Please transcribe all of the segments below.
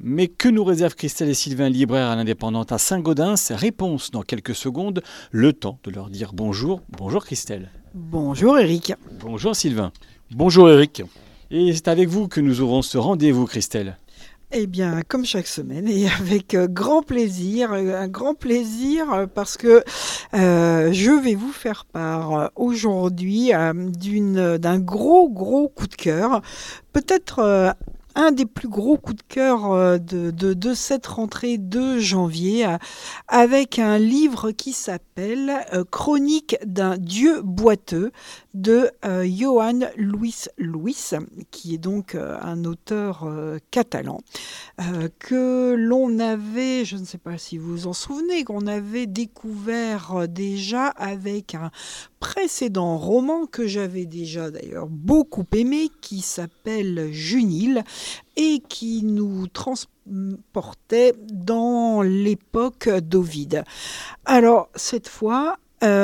Mais que nous réservent Christelle et Sylvain, libraires à l'Indépendante à Saint-Gaudens? Réponse dans quelques secondes, le temps de leur dire bonjour. Bonjour Christelle. Bonjour Eric. Bonjour Sylvain. Bonjour Eric. Et c'est avec vous que nous aurons ce rendez-vous Christelle. Eh bien, comme chaque semaine, et avec grand plaisir, un grand plaisir parce que je vais vous faire part aujourd'hui d'un gros coup de cœur, peut-être un des plus gros coups de cœur de cette rentrée de janvier, avec un livre qui s'appelle Chronique d'un Dieu boiteux de Johan Luis Luis, qui est donc un auteur catalan, que l'on avait, je ne sais pas si vous vous en souvenez, qu'on avait découvert déjà avec un précédent roman que j'avais déjà d'ailleurs beaucoup aimé, qui s'appelle Junile, et qui nous transportait dans l'époque d'Ovide. Alors cette fois,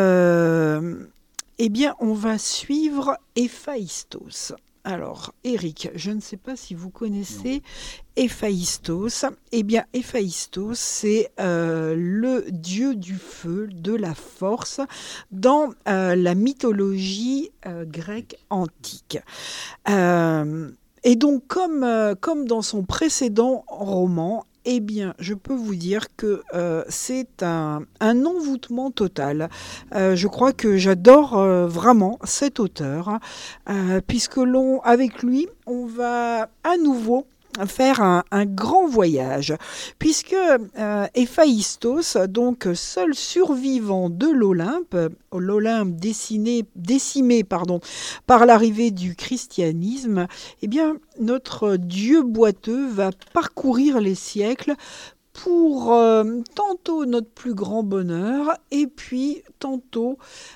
eh bien, on va suivre Héphaïstos. Alors, Eric, je ne sais pas si vous connaissez Héphaïstos. Eh bien, Héphaïstos, c'est le dieu du feu, de la force, dans la mythologie grecque antique. Et donc, comme dans son précédent roman, eh bien, je peux vous dire que c'est un envoûtement total. Je crois que j'adore vraiment cet auteur, puisque avec lui, on va à nouveau faire un grand voyage, puisque Héphaïstos, donc seul survivant de l'Olympe décimé par l'arrivée du christianisme, eh bien notre dieu boiteux va parcourir les siècles pour tantôt notre plus grand bonheur, et puis tantôt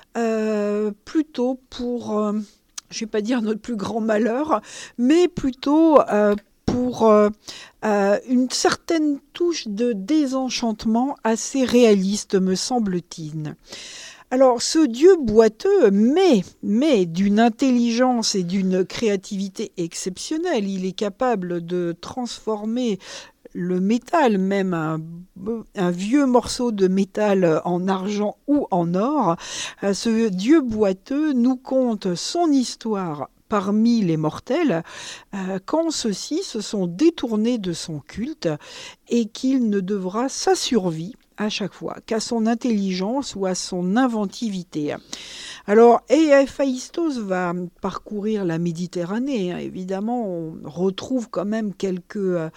plutôt pour, je ne vais pas dire notre plus grand malheur, mais plutôt pour une certaine touche de désenchantement assez réaliste, me semble-t-il. Alors, ce dieu boiteux, mais d'une intelligence et d'une créativité exceptionnelle, il est capable de transformer le métal, même un vieux morceau de métal en argent ou en or. Ce dieu boiteux nous conte son histoire parmi les mortels, quand ceux-ci se sont détournés de son culte, et qu'il ne devra sa survie à chaque fois qu'à son intelligence ou à son inventivité. Alors, Héphaïstos va parcourir la Méditerranée. Évidemment, on retrouve quand même quelques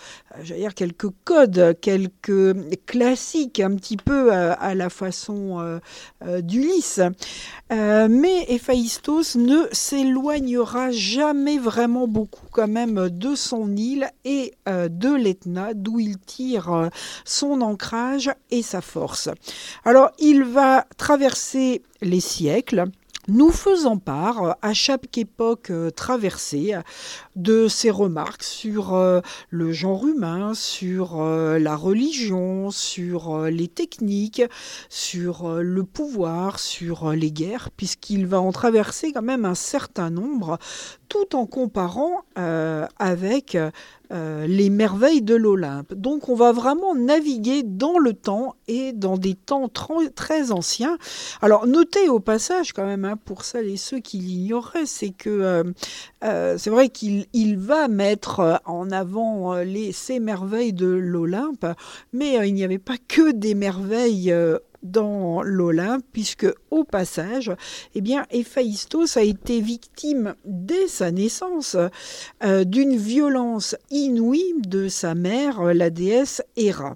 codes, quelques classiques, un petit peu à la façon d'Ulysse. Mais Héphaïstos ne s'éloignera jamais vraiment beaucoup quand même de son île et de l'Etna, d'où il tire son ancrage et sa force. Alors, il va traverser les siècles, nous faisant part, à chaque époque traversée, de ses remarques sur le genre humain, sur la religion, sur les techniques, sur le pouvoir, sur les guerres, puisqu'il va en traverser quand même un certain nombre, tout en comparant avec les merveilles de l'Olympe. Donc on va vraiment naviguer dans le temps et dans des temps très anciens. Alors notez au passage quand même, pour celles et ceux qui l'ignoreraient, c'est que c'est vrai qu'il va mettre en avant ces merveilles de l'Olympe, mais il n'y avait pas que des merveilles dans l'Olympe, puisque au passage, eh bien, Héphaïstos a été victime dès sa naissance d'une violence inouïe de sa mère, la déesse Héra.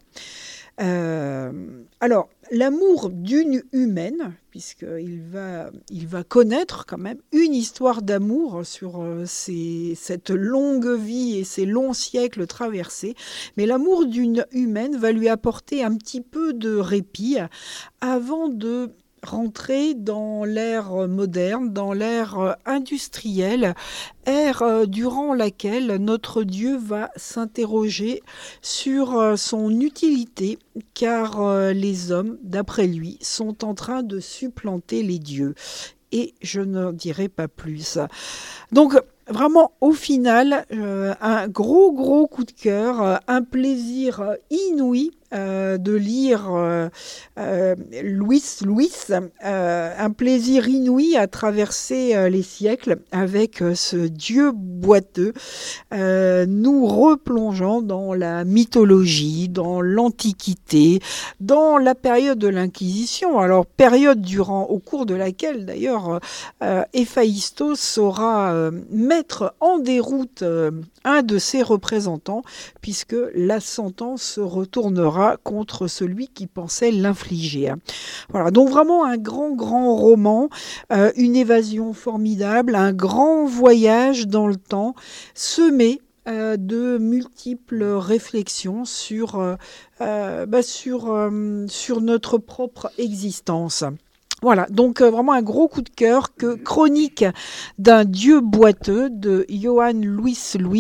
Alors, l'amour d'une humaine, puisqu'il va connaître quand même une histoire d'amour sur cette longue vie et ces longs siècles traversés, mais l'amour d'une humaine va lui apporter un petit peu de répit avant de rentrer dans l'ère moderne, dans l'ère industrielle, ère durant laquelle notre Dieu va s'interroger sur son utilité, car les hommes, d'après lui, sont en train de supplanter les dieux. Et je n'en dirai pas plus. Donc, vraiment, au final, un gros coup de cœur, un plaisir inouï de lire Louis, un plaisir inouï à traverser les siècles avec ce dieu boiteux, nous replongeant dans la mythologie, dans l'Antiquité, dans la période de l'Inquisition. Alors, période au cours de laquelle, d'ailleurs, Héphaïstos saura mettre en déroute un de ses représentants, puisque la sentence se retournera contre celui qui pensait l'infliger. Voilà, donc vraiment un grand roman, une évasion formidable, un grand voyage dans le temps, semé de multiples réflexions sur notre propre existence. Voilà, donc vraiment un gros coup de cœur, Chronique d'un dieu boiteux de Johann Louis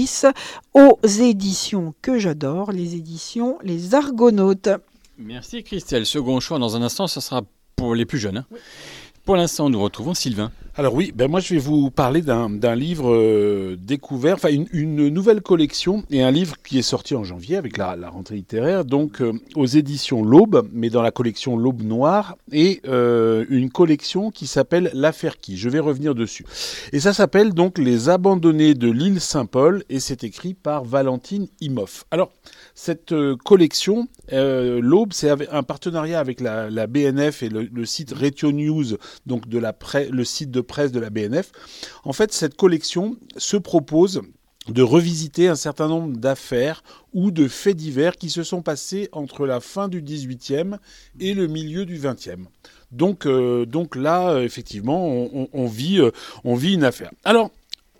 aux éditions que j'adore, les éditions Les Argonautes. Merci Christelle. Second choix, dans un instant, ce sera pour les plus jeunes. Hein. Oui. Pour l'instant, nous retrouvons Sylvain. Alors oui, moi je vais vous parler d'un livre découvert, enfin une nouvelle collection et un livre qui est sorti en janvier avec la rentrée littéraire, donc aux éditions L'Aube, mais dans la collection L'Aube Noire, et une collection qui s'appelle L'Affaire Qui. Je vais revenir dessus. Et ça s'appelle donc Les Abandonnés de l'île Saint-Paul et c'est écrit par Valentine Imhoff. Alors, cette collection, L'Aube, c'est un partenariat avec la BNF et le site Retio News, donc le site de presse de la BNF. En fait, cette collection se propose de revisiter un certain nombre d'affaires ou de faits divers qui se sont passés entre la fin du XVIIIe et le milieu du XXe. Donc là, effectivement, on vit une affaire. Alors,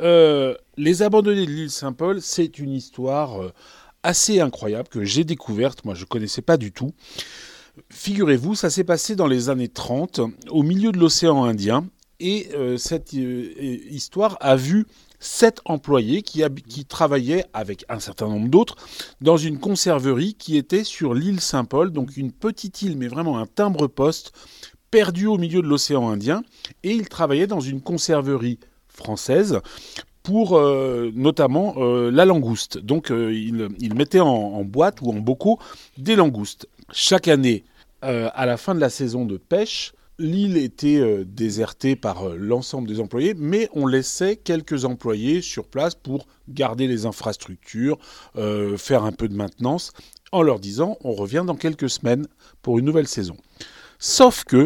Les Abandonnés de l'île Saint-Paul, c'est une histoire assez incroyable que j'ai découverte. Moi, je ne connaissais pas du tout. Figurez-vous, ça s'est passé dans les années 30, au milieu de l'océan Indien. Et cette histoire a vu 7 employés qui travaillaient avec un certain nombre d'autres dans une conserverie qui était sur l'île Saint-Paul, donc une petite île, mais vraiment un timbre-poste, perdu au milieu de l'océan Indien. Et ils travaillaient dans une conserverie française pour notamment la langouste. Donc ils mettaient en boîte ou en bocaux des langoustes. Chaque année, à la fin de la saison de pêche, l'île était désertée par l'ensemble des employés, mais on laissait quelques employés sur place pour garder les infrastructures, faire un peu de maintenance, en leur disant on revient dans quelques semaines pour une nouvelle saison. Sauf que,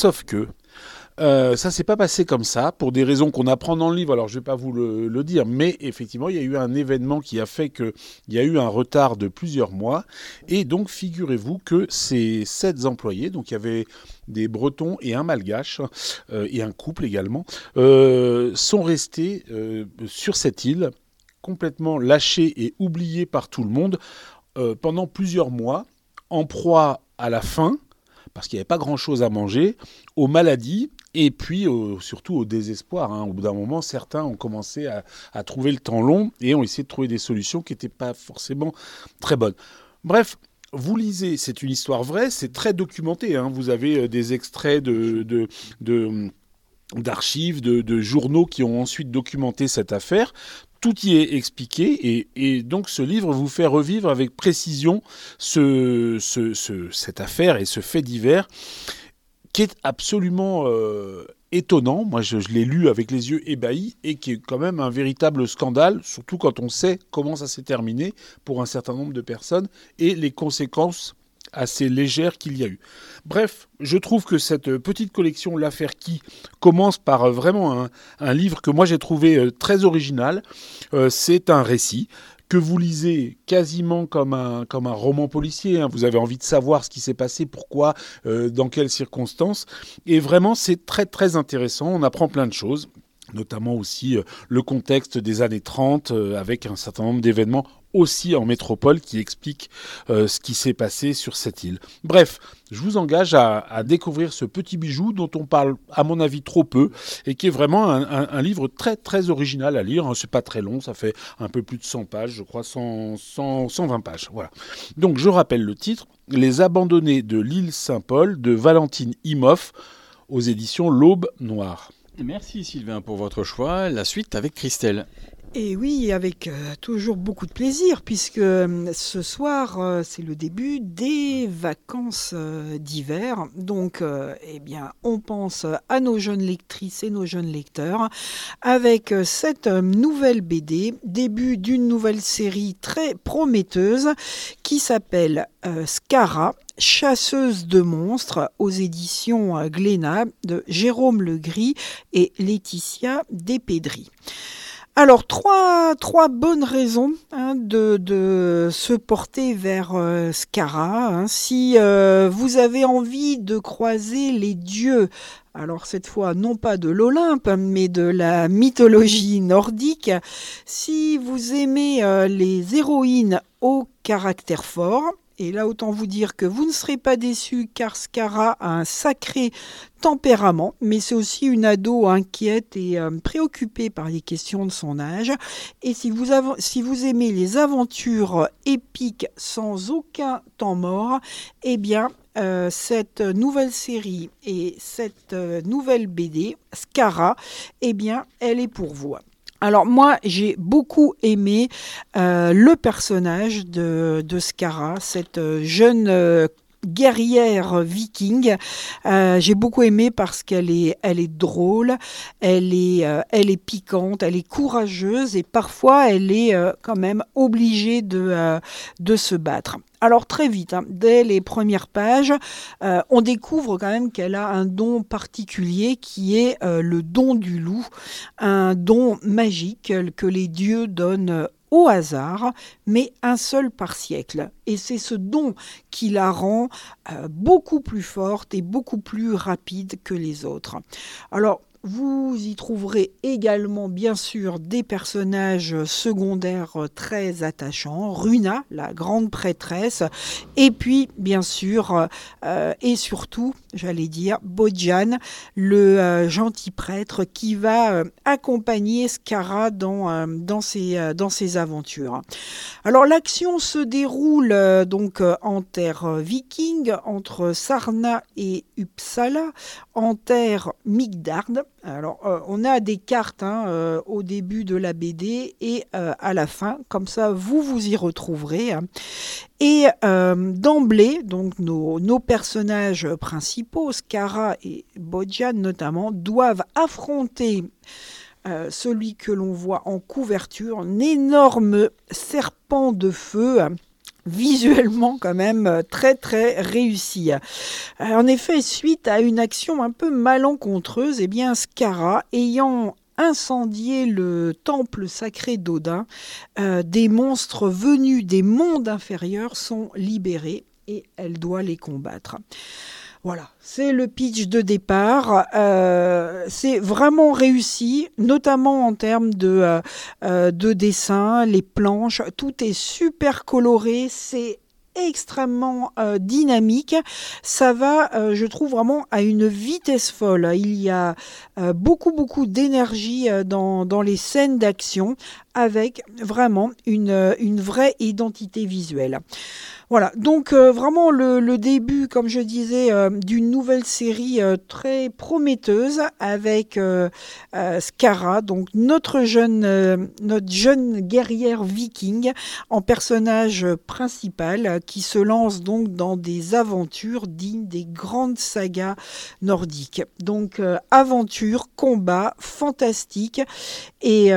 ça s'est pas passé comme ça, pour des raisons qu'on apprend dans le livre, alors je vais pas vous le dire, mais effectivement il y a eu un événement qui a fait qu'il y a eu un retard de plusieurs mois, et donc figurez-vous que ces 7 employés, donc il y avait des Bretons et un Malgache, et un couple également, sont restés sur cette île, complètement lâchés et oubliés par tout le monde, pendant plusieurs mois, en proie à la faim, parce qu'il n'y avait pas grand-chose à manger, aux maladies, et puis surtout au désespoir. Au bout d'un moment, certains ont commencé à trouver le temps long et ont essayé de trouver des solutions qui n'étaient pas forcément très bonnes. Bref, vous lisez, c'est une histoire vraie, c'est très documenté. Vous avez des extraits d'archives, de journaux qui ont ensuite documenté cette affaire. Tout y est expliqué et donc ce livre vous fait revivre avec précision cette affaire et ce fait divers qui est absolument étonnant. Moi, je l'ai lu avec les yeux ébahis et qui est quand même un véritable scandale, surtout quand on sait comment ça s'est terminé pour un certain nombre de personnes et les conséquences assez légères qu'il y a eu. Bref, je trouve que cette petite collection L'Affaire Qui commence par vraiment un livre que moi j'ai trouvé très original. C'est un récit que vous lisez quasiment comme un roman policier. Vous avez envie de savoir ce qui s'est passé, pourquoi, dans quelles circonstances. Et vraiment, c'est très très intéressant. On apprend plein de choses, notamment aussi le contexte des années 30 avec un certain nombre d'événements aussi en métropole qui expliquent ce qui s'est passé sur cette île. Bref, je vous engage à découvrir ce petit bijou dont on parle à mon avis trop peu et qui est vraiment un livre très très original à lire. C'est pas très long, ça fait un peu plus de 100 pages, je crois 120 pages. Voilà. Donc je rappelle le titre, Les Abandonnés de l'île Saint-Paul de Valentine Imhoff aux éditions L'Aube Noire. Merci Sylvain pour votre choix. La suite avec Christelle. Et oui, avec toujours beaucoup de plaisir, puisque ce soir, c'est le début des vacances d'hiver. Donc, eh bien, on pense à nos jeunes lectrices et nos jeunes lecteurs avec cette nouvelle BD, début d'une nouvelle série très prometteuse qui s'appelle Scara, chasseuse de monstres, aux éditions Glénat de Jérôme Legris et Laetitia Despédry. Alors, trois bonnes raisons de se porter vers Scara. Si vous avez envie de croiser les dieux, alors cette fois non pas de l'Olympe, mais de la mythologie nordique, si vous aimez les héroïnes au caractère fort, et là, autant vous dire que vous ne serez pas déçus car Scara a un sacré tempérament, mais c'est aussi une ado inquiète et préoccupée par les questions de son âge. Et si vous aimez les aventures épiques sans aucun temps mort, eh bien, cette nouvelle série et cette nouvelle BD, Scara, eh bien, elle est pour vous. Alors moi, j'ai beaucoup aimé le personnage de Scara, cette jeune guerrière viking. J'ai beaucoup aimé parce qu'elle est drôle, elle est piquante, elle est courageuse et parfois elle est quand même obligée de se battre. Alors très vite, dès les premières pages, on découvre quand même qu'elle a un don particulier qui est le don du loup, un don magique que les dieux donnent au hasard, mais un seul par siècle. Et c'est ce don qui la rend beaucoup plus forte et beaucoup plus rapide que les autres. Alors, vous y trouverez également, bien sûr, des personnages secondaires très attachants. Runa, la grande prêtresse, et puis, bien sûr, et surtout, j'allais dire, Bojan, le gentil prêtre qui va accompagner Scara dans ses aventures. Alors, l'action se déroule donc en terre viking, entre Sarna et Uppsala, en terre Midgard. Alors, on a des cartes au début de la BD et à la fin, comme ça vous y retrouverez. Et d'emblée, donc nos personnages principaux, Scara et Bojan notamment, doivent affronter celui que l'on voit en couverture, un énorme serpent de feu, visuellement quand même très très réussi. En effet, suite à une action un peu malencontreuse, eh bien Scara, ayant incendié le temple sacré d'Odin, des monstres venus des mondes inférieurs sont libérés et elle doit les combattre. Voilà, c'est le pitch de départ. C'est vraiment réussi, notamment en termes de dessin, les planches. Tout est super coloré, c'est extrêmement dynamique. Ça va, je trouve, vraiment à une vitesse folle. Il y a beaucoup d'énergie dans les scènes d'action avec vraiment une vraie identité visuelle. Voilà, donc vraiment le début, comme je disais, d'une nouvelle série très prometteuse avec Scara, donc notre jeune guerrière viking en personnage principal qui se lance donc dans des aventures dignes des grandes sagas nordiques. Donc aventure, combat, fantastique et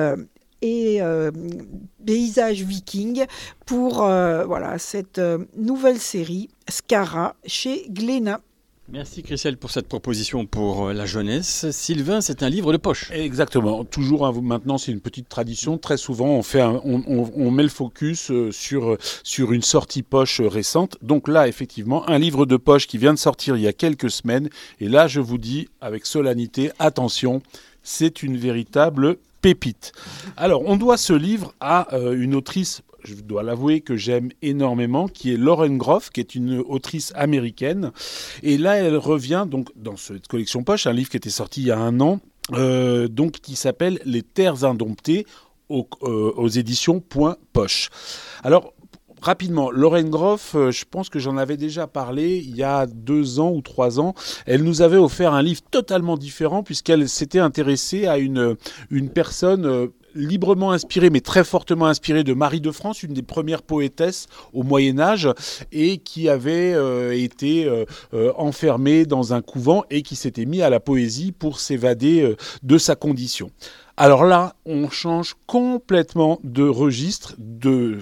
paysage viking pour voilà, cette nouvelle série Scara chez Glénat. Merci Christelle pour cette proposition pour la jeunesse. Sylvain, c'est un livre de poche. Exactement. Toujours maintenant, c'est une petite tradition. Très souvent, on met le focus sur une sortie poche récente. Donc là, effectivement, un livre de poche qui vient de sortir il y a quelques semaines. Et là, je vous dis avec solennité, attention, c'est une véritable pépite. Alors, on doit ce livre à une autrice, je dois l'avouer, que j'aime énormément, qui est Lauren Groff, qui est une autrice américaine. Et là, elle revient donc dans cette collection poche, un livre qui était sorti il y a 1 an, donc qui s'appelle Les Terres Indomptées aux éditions Point Poche. Alors, rapidement, Lauren Groff, je pense que j'en avais déjà parlé il y a 2 ans ou 3 ans. Elle nous avait offert un livre totalement différent puisqu'elle s'était intéressée à une personne librement inspirée, mais très fortement inspirée de Marie de France, une des premières poétesses au Moyen-Âge, et qui avait été enfermée dans un couvent et qui s'était mis à la poésie pour s'évader de sa condition. Alors là, on change complètement de registre, de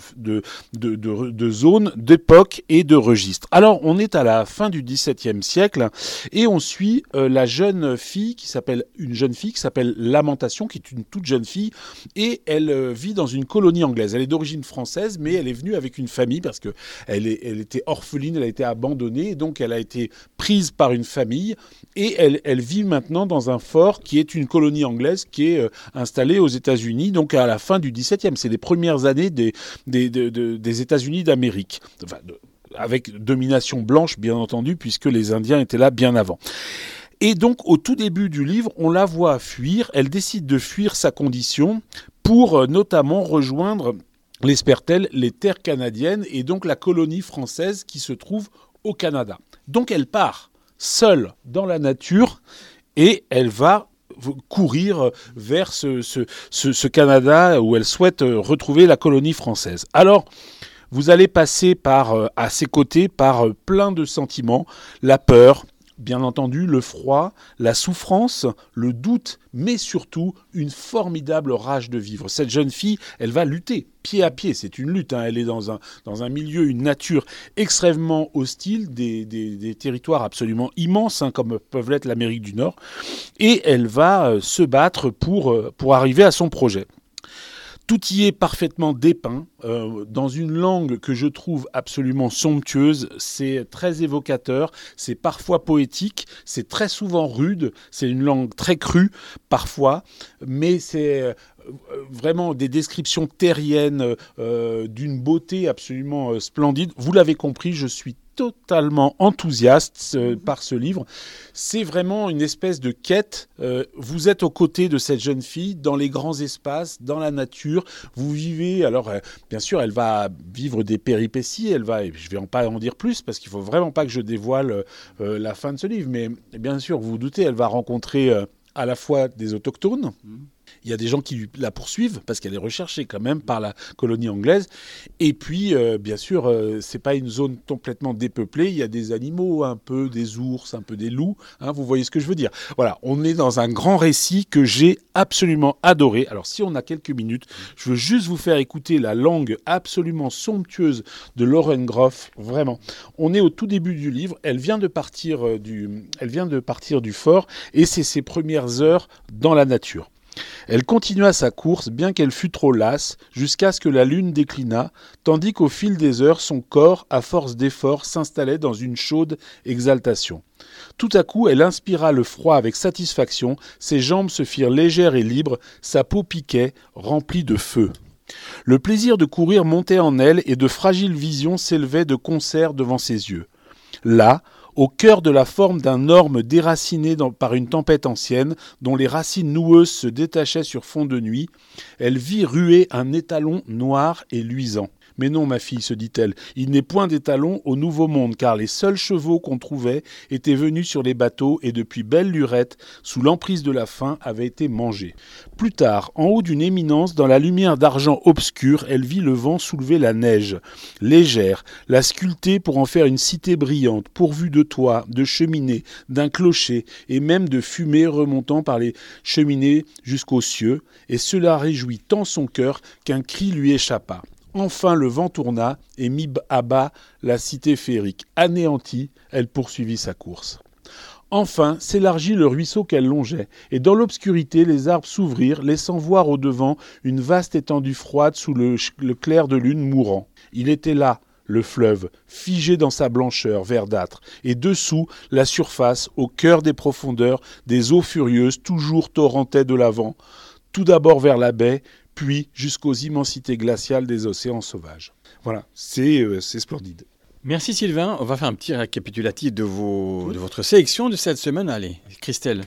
zone, d'époque et de registre. Alors, on est à la fin du XVIIe siècle et on suit une jeune fille qui s'appelle Lamentation, qui est une toute jeune fille, et elle vit dans une colonie anglaise. Elle est d'origine française, mais elle est venue avec une famille parce que elle était orpheline, elle a été abandonnée, et donc elle a été prise par une famille et elle vit maintenant dans un fort qui est une colonie anglaise qui est installée aux États-Unis, donc à la fin du XVIIe. C'est les premières années des États-Unis d'Amérique, enfin, avec domination blanche, bien entendu, puisque les Indiens étaient là bien avant. Et donc, au tout début du livre, on la voit fuir. Elle décide de fuir sa condition pour notamment rejoindre l'Espertel, les terres canadiennes, et donc la colonie française qui se trouve au Canada. Donc, elle part seule dans la nature et elle va courir vers ce Canada où elle souhaite retrouver la colonie française. Alors, vous allez passer à ses côtés par plein de sentiments, la peur, bien entendu, le froid, la souffrance, le doute, mais surtout une formidable rage de vivre. Cette jeune fille, elle va lutter pied à pied. C'est une lutte, hein. Elle est dans un milieu, une nature extrêmement hostile, des territoires absolument immenses, hein, comme peuvent l'être l'Amérique du Nord. Et elle va se battre pour arriver à son projet. Tout y est parfaitement dépeint, dans une langue que je trouve absolument somptueuse. C'est très évocateur, c'est parfois poétique, c'est très souvent rude, c'est une langue très crue parfois, mais c'est vraiment des descriptions terriennes d'une beauté absolument splendide. Vous l'avez compris, je suis totalement enthousiaste par ce livre. C'est vraiment une espèce de quête. Vous êtes aux côtés de cette jeune fille dans les grands espaces, dans la nature. Vous vivez, alors bien sûr, elle va vivre des péripéties. Je ne vais pas en dire plus parce qu'il ne faut vraiment pas que je dévoile la fin de ce livre. Mais bien sûr, vous vous doutez, elle va rencontrer à la fois des autochtones. Il y a des gens qui la poursuivent parce qu'elle est recherchée quand même par la colonie anglaise. Et puis, bien sûr, c'est pas une zone complètement dépeuplée. Il y a des animaux, un peu des ours, un peu des loups. Hein, vous voyez ce que je veux dire. Voilà, on est dans un grand récit que j'ai absolument adoré. Alors, si on a quelques minutes, je veux juste vous faire écouter la langue absolument somptueuse de Lauren Groff. Vraiment, on est au tout début du livre. Elle vient de partir du fort et c'est ses premières heures dans la nature. Elle continua sa course, bien qu'elle fût trop lasse, jusqu'à ce que la lune déclinât, tandis qu'au fil des heures, son corps, à force d'efforts, s'installait dans une chaude exaltation. Tout à coup, elle inspira le froid avec satisfaction, ses jambes se firent légères et libres, sa peau piquait, remplie de feu. Le plaisir de courir montait en elle et de fragiles visions s'élevaient de concert devant ses yeux. Là, au cœur de la forme d'un orme déraciné par une tempête ancienne, dont les racines noueuses se détachaient sur fond de nuit, elle vit ruer un étalon noir et luisant. « Mais non, ma fille, se dit-elle, il n'est point d'étalon au Nouveau Monde, car les seuls chevaux qu'on trouvait étaient venus sur les bateaux et depuis belle lurette, sous l'emprise de la faim, avaient été mangés. » Plus tard, en haut d'une éminence, dans la lumière d'argent obscur, elle vit le vent soulever la neige, légère, la sculpter pour en faire une cité brillante, pourvue de toits, de cheminées, d'un clocher, et même de fumée remontant par les cheminées jusqu'aux cieux, et cela réjouit tant son cœur qu'un cri lui échappa. Enfin le vent tourna et mit à bas la cité féerique. Anéantie, elle poursuivit sa course. Enfin s'élargit le ruisseau qu'elle longeait, et dans l'obscurité les arbres s'ouvrirent, laissant voir au-devant une vaste étendue froide sous le clair de lune mourant. Il était là, le fleuve, figé dans sa blancheur verdâtre, et dessous, la surface, au cœur des profondeurs, des eaux furieuses toujours torrentaient de l'avant, tout d'abord vers la baie, puis jusqu'aux immensités glaciales des océans sauvages. Voilà, c'est splendide. Merci Sylvain. On va faire un petit récapitulatif de votre sélection de cette semaine. Allez, Christelle.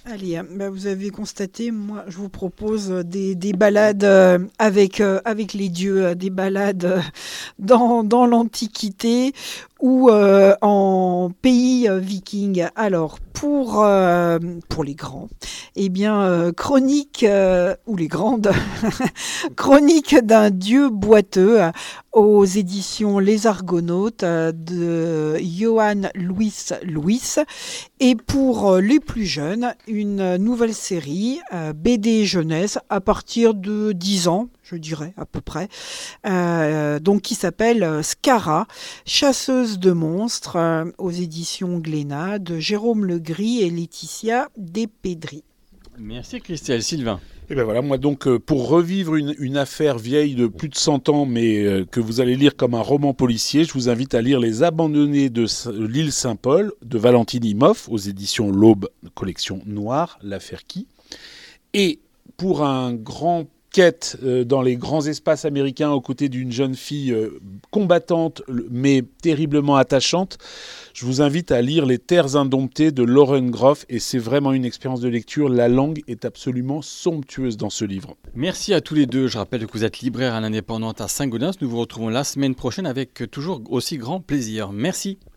Allez, vous avez constaté, moi je vous propose des balades avec les dieux, des balades dans l'Antiquité ou en pays viking. Alors, pour les grands, eh bien, chronique, ou les grandes, chronique d'un dieu boiteux aux éditions Les Argonautes de Johann Louis. Et pour les plus jeunes, une nouvelle série, BD jeunesse, à partir de 10 ans, je dirais à peu près, donc qui s'appelle Scara, chasseuse de monstres, aux éditions Glénat, de Jérôme Legris et Laetitia Despédry. Merci Christelle. Sylvain. Et ben voilà, moi donc pour revivre une affaire vieille de plus de 100 ans, mais que vous allez lire comme un roman policier, je vous invite à lire Les Abandonnés de l'île Saint-Paul de Valentine Imhoff aux éditions L'Aube, collection noire, l'affaire qui. Et pour un grand quête dans les grands espaces américains aux côtés d'une jeune fille combattante mais terriblement attachante, je vous invite à lire Les Terres indomptées de Lauren Groff et c'est vraiment une expérience de lecture. La langue est absolument somptueuse dans ce livre. Merci à tous les deux. Je rappelle que vous êtes libraire à l'Indépendante à Saint-Gaudens. Nous vous retrouvons la semaine prochaine avec toujours aussi grand plaisir. Merci.